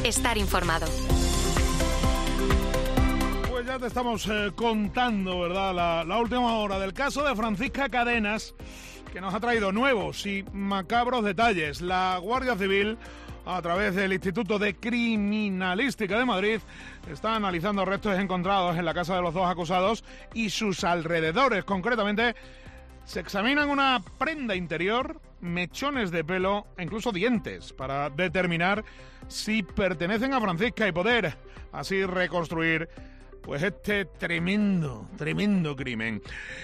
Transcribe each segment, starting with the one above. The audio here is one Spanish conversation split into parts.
Estar informado. Pues ya te estamos contando, ¿verdad?, la última hora del caso de Francisca Cadenas, que nos ha traído nuevos y macabros detalles. La Guardia Civil, a través del Instituto de Criminalística de Madrid, está analizando restos encontrados en la casa de los dos acusados y sus alrededores. Concretamente, se examinan una prenda interior, mechones de pelo e incluso dientes para determinar si pertenecen a Francisca y poder así reconstruir pues este tremendo crimen.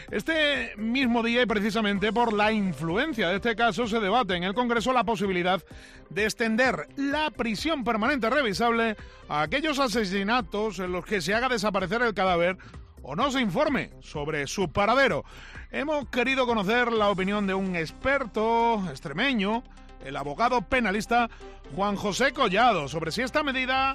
Este mismo día, y precisamente por la influencia de este caso, se debate en el Congreso la posibilidad de extender la prisión permanente revisable a aquellos asesinatos en los que se haga desaparecer el cadáver o no se informe sobre su paradero. Hemos querido conocer la opinión de un experto extremeño, el abogado penalista Juan José Collado, sobre si esta medida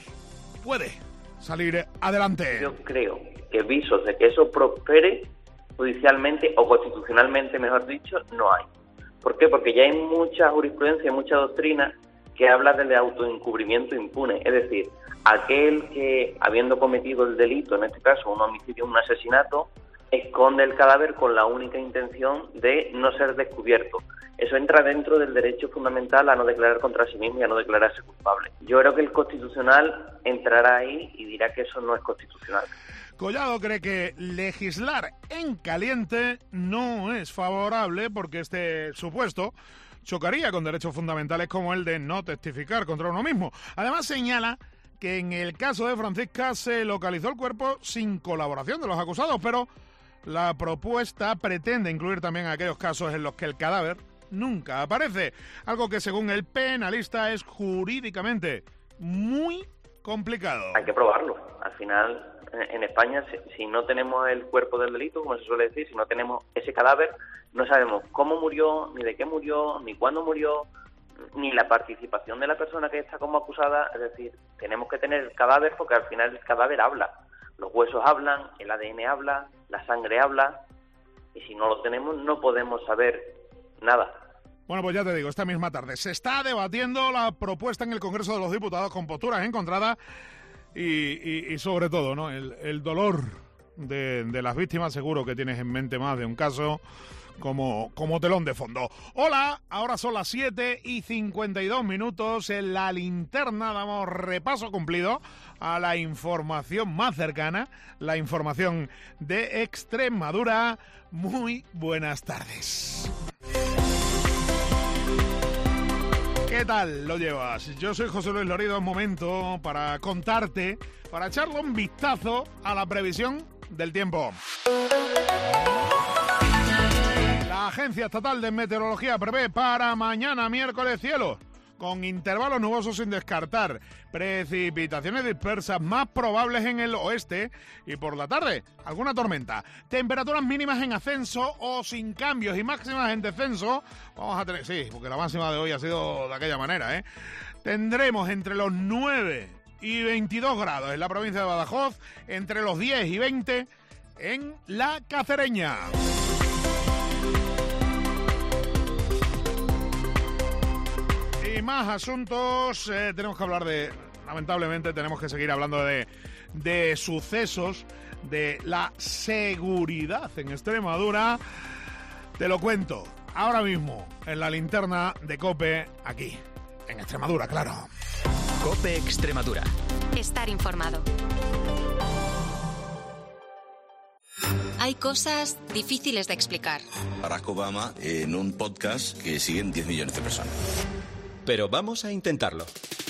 puede salir adelante. Yo creo que visos de que eso prospere judicialmente o constitucionalmente, mejor dicho, no hay. ¿Por qué? Porque ya hay mucha jurisprudencia, mucha doctrina que habla del autoencubrimiento impune, es decir, aquel que, habiendo cometido el delito, en este caso un homicidio, un asesinato, esconde el cadáver con la única intención de no ser descubierto. Eso entra dentro del derecho fundamental a no declarar contra sí mismo y a no declararse culpable. Yo creo que el Constitucional entrará ahí y dirá que eso no es constitucional. Collado cree que legislar en caliente no es favorable porque este supuesto chocaría con derechos fundamentales como el de no testificar contra uno mismo. Además señala que en el caso de Francisca se localizó el cuerpo sin colaboración de los acusados, pero la propuesta pretende incluir también aquellos casos en los que el cadáver nunca aparece, algo que según el penalista es jurídicamente muy complicado. Hay que probarlo. Al final, en España, si no tenemos el cuerpo del delito, como se suele decir, si no tenemos ese cadáver, no sabemos cómo murió, ni de qué murió, ni cuándo murió, ni la participación de la persona que está como acusada. Es decir, tenemos que tener el cadáver porque al final el cadáver habla. Los huesos hablan, el ADN habla, la sangre habla, y si no lo tenemos no podemos saber nada. Bueno, pues ya te digo, esta misma tarde se está debatiendo la propuesta en el Congreso de los Diputados con posturas encontradas y sobre todo, ¿no?, el dolor de las víctimas. Seguro que tienes en mente más de un caso como telón de fondo. Hola, ahora son las 7:52. En La Linterna damos repaso cumplido a la información más cercana, la información de Extremadura. Muy buenas tardes. ¿Qué tal lo llevas? Yo soy José Luis Lorido. Es momento para contarte, para echarle un vistazo a la previsión del tiempo. La Agencia Estatal de Meteorología prevé para mañana miércoles cielo con intervalos nubosos sin descartar, precipitaciones dispersas más probables en el oeste y por la tarde alguna tormenta. Temperaturas mínimas en ascenso o sin cambios y máximas en descenso. Vamos a tener, sí, porque la máxima de hoy ha sido de aquella manera, ¿eh? Tendremos entre los 9 y 22 grados en la provincia de Badajoz, entre los 10 y 20 en La Cacereña. Y más asuntos, tenemos que hablar lamentablemente tenemos que seguir hablando de sucesos, de la seguridad en Extremadura. Te lo cuento ahora mismo en la linterna de COPE, aquí, en Extremadura, claro. COPE Extremadura. Estar informado. Hay cosas difíciles de explicar. Barack Obama en un podcast que siguen 10 millones de personas. Pero vamos a intentarlo.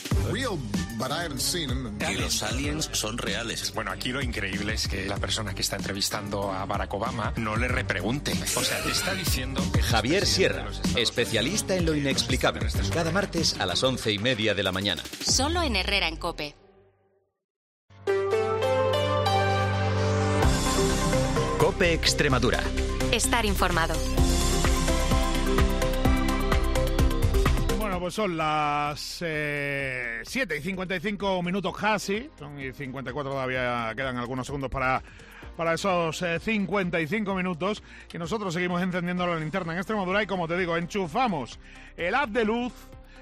Que los aliens son reales. Bueno, aquí lo increíble es que la persona que está entrevistando a Barack Obama no le repregunte. O sea, te está diciendo... Javier Sierra, especialista en lo inexplicable. Cada martes a las 11:30 de la mañana. Solo en Herrera en COPE. COPE Extremadura. Estar informado. Bueno, pues son las 7:55 casi, son y 54 todavía, quedan algunos segundos para esos 55 minutos y nosotros seguimos encendiendo la linterna en Extremadura y como te digo, enchufamos el haz de luz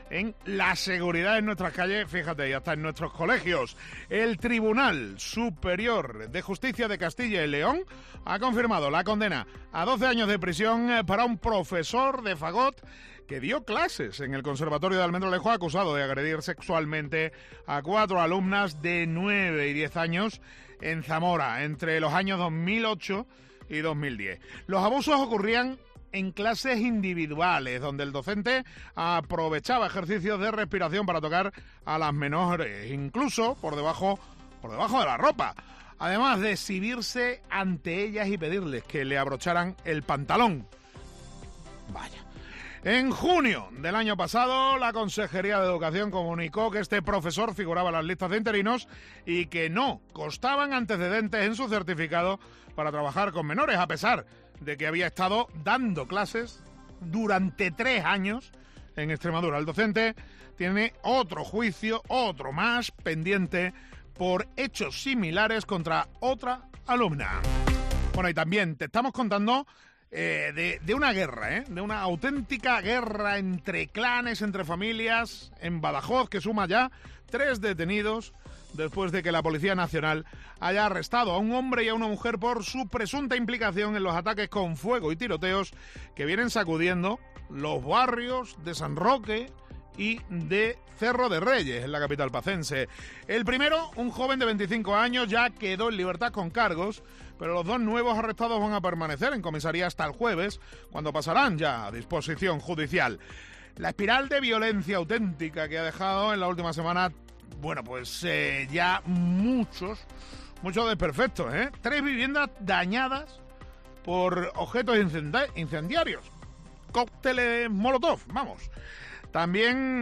en la seguridad en nuestras calles, fíjate, y hasta en nuestros colegios. El Tribunal Superior de Justicia de Castilla y León ha confirmado la condena a 12 años de prisión para un profesor de fagot que dio clases en el Conservatorio de Almendralejo, acusado de agredir sexualmente a 4 alumnas de 9 y 10 años en Zamora, entre los años 2008 y 2010. Los abusos ocurrían en clases individuales, donde el docente aprovechaba ejercicios de respiración para tocar a las menores, incluso por debajo de la ropa, además de exhibirse ante ellas y pedirles que le abrocharan el pantalón. Vaya. En junio del año pasado, la Consejería de Educación comunicó que este profesor figuraba en las listas de interinos y que no constaban antecedentes en su certificado para trabajar con menores, a pesar de que había estado dando clases durante 3 años en Extremadura. El docente tiene otro juicio, otro más, pendiente por hechos similares contra otra alumna. Bueno, y también te estamos contando de una guerra, de una auténtica guerra entre clanes, entre familias, en Badajoz, que suma ya 3 detenidos después de que la Policía Nacional haya arrestado a un hombre y a una mujer por su presunta implicación en los ataques con fuego y tiroteos que vienen sacudiendo los barrios de San Roque y de Cerro de Reyes, en la capital pacense. El primero, un joven de 25 años, ya quedó en libertad con cargos, pero los 2 nuevos arrestados van a permanecer en comisaría hasta el jueves, cuando pasarán ya a disposición judicial. La espiral de violencia auténtica que ha dejado en la última semana, bueno, pues ya muchos desperfectos, 3 viviendas dañadas por objetos incendiarios, cócteles Molotov, vamos. También,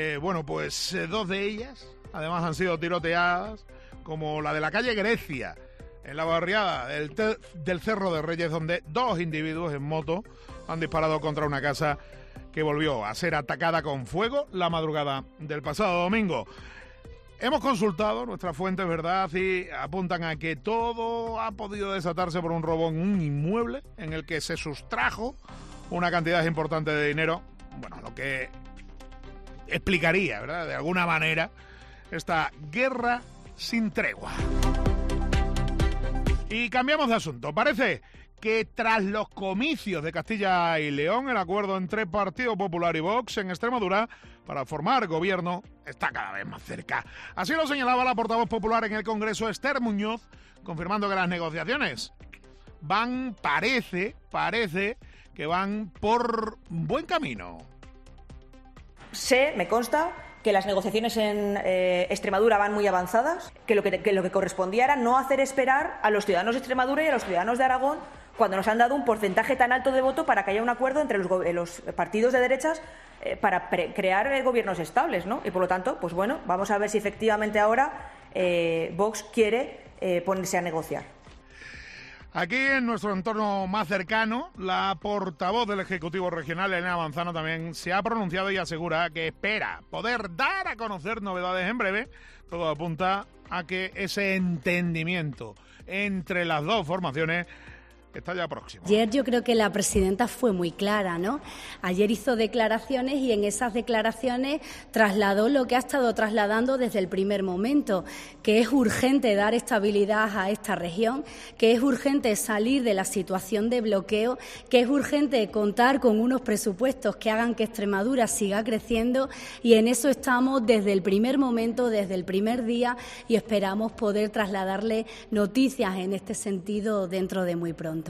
2 de ellas, además, han sido tiroteadas, como la de la calle Grecia, en la barriada del Cerro de Reyes, donde 2 individuos en moto han disparado contra una casa que volvió a ser atacada con fuego la madrugada del pasado domingo. Hemos consultado nuestras fuentes, ¿verdad?, y apuntan a que todo ha podido desatarse por un robo en un inmueble en el que se sustrajo una cantidad importante de dinero, lo que explicaría, ¿verdad?, de alguna manera, esta guerra sin tregua. Y cambiamos de asunto. Parece que tras los comicios de Castilla y León, el acuerdo entre Partido Popular y Vox en Extremadura para formar gobierno está cada vez más cerca. Así lo señalaba la portavoz popular en el Congreso, Esther Muñoz, confirmando que las negociaciones parece que van por buen camino. Me consta que las negociaciones en Extremadura van muy avanzadas, que lo que correspondía era no hacer esperar a los ciudadanos de Extremadura y a los ciudadanos de Aragón cuando nos han dado un porcentaje tan alto de voto para que haya un acuerdo entre los partidos de derechas para crear gobiernos estables, ¿no? Y por lo tanto, vamos a ver si efectivamente ahora Vox quiere ponerse a negociar. Aquí, en nuestro entorno más cercano, la portavoz del Ejecutivo Regional, Elena Manzano, también se ha pronunciado y asegura que espera poder dar a conocer novedades en breve. Todo apunta a que ese entendimiento entre las 2 formaciones está ya próximo. Ayer yo creo que la presidenta fue muy clara, ¿no? Ayer hizo declaraciones y en esas declaraciones trasladó lo que ha estado trasladando desde el primer momento, que es urgente dar estabilidad a esta región, que es urgente salir de la situación de bloqueo, que es urgente contar con unos presupuestos que hagan que Extremadura siga creciendo, y en eso estamos desde el primer momento, desde el primer día, y esperamos poder trasladarle noticias en este sentido dentro de muy pronto.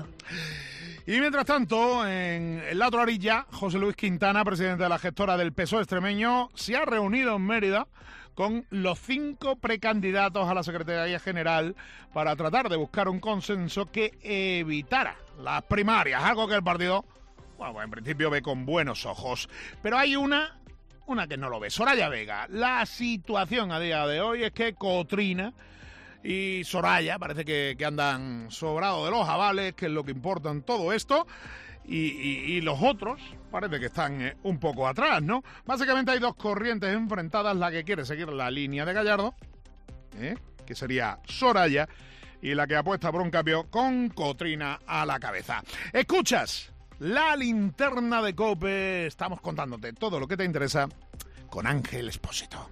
Y mientras tanto, en la otra orilla, José Luis Quintana, presidente de la gestora del PSOE extremeño, se ha reunido en Mérida con los 5 precandidatos a la Secretaría General para tratar de buscar un consenso que evitara las primarias, algo que el partido, en principio ve con buenos ojos. Pero hay una que no lo ve, Soraya Vega. La situación a día de hoy es que Cotrina y Soraya parece que andan sobrados de los avales, que es lo que importa en todo esto, y los otros parece que están un poco atrás, ¿no? Básicamente hay 2 corrientes enfrentadas, la que quiere seguir la línea de Gallardo, que sería Soraya, y la que apuesta por un cambio con Cotrina a la cabeza. Escuchas la linterna de COPE, estamos contándote todo lo que te interesa con Ángel Expósito.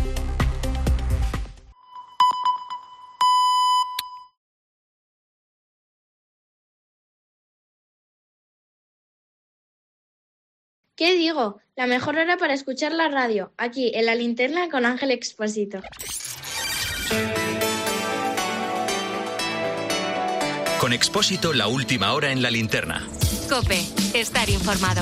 ¿Qué digo? La mejor hora para escuchar la radio, aquí en La Linterna con Ángel Expósito. Con Expósito, la última hora en La Linterna. COPE, estar informado.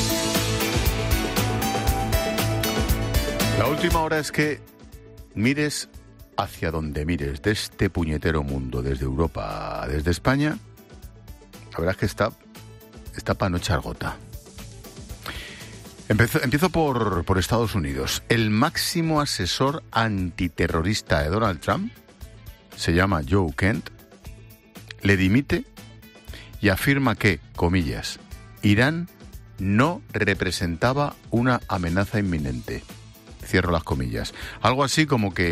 La última hora es que mires hacia donde mires de este puñetero mundo, desde Europa, desde España, la verdad es que está para no echar gota. Empiezo por Estados Unidos. El máximo asesor antiterrorista de Donald Trump, se llama Joe Kent, le dimite y afirma que, comillas, Irán no representaba una amenaza inminente. Cierro las comillas. Algo así como que